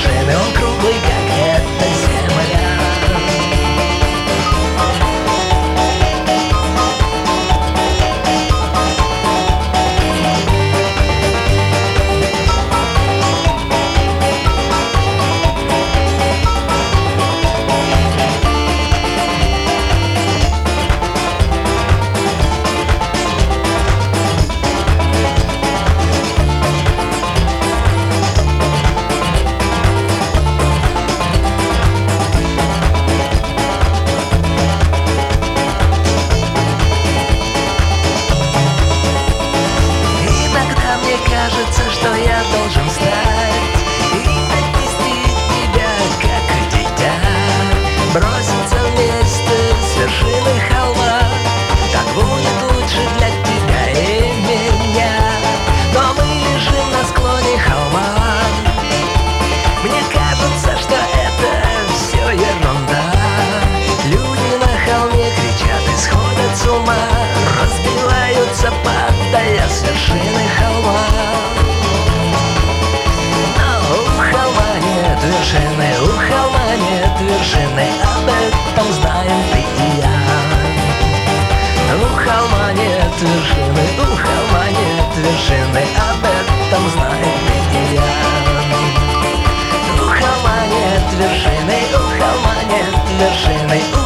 вершины, он круглый, как эта земля. Мне кажется, что я должен встать и отнести тебя, как дитя, броситься вместе с вершины холма. Так будет лучше для тебя и меня. Но мы лежим на склоне холма. Мне кажется, что это все ерунда. Люди на холме кричат и сходят с ума, разбиваются, падая с вершины холма. Но у холма нет вершины, у холма нет вершины, об этом знаем ты и я. У холма нет вершины, у холма нет вершины, об этом знаем ты и я. У холма нет вершины, у холма нет вершины,